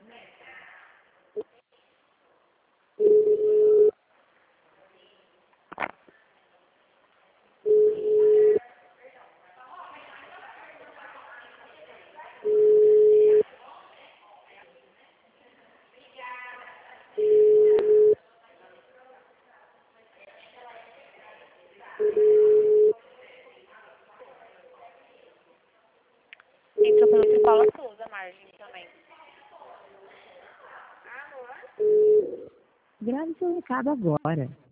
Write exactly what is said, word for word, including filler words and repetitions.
Entrou pelo Paula Souza, margem também. Grave seu recado agora.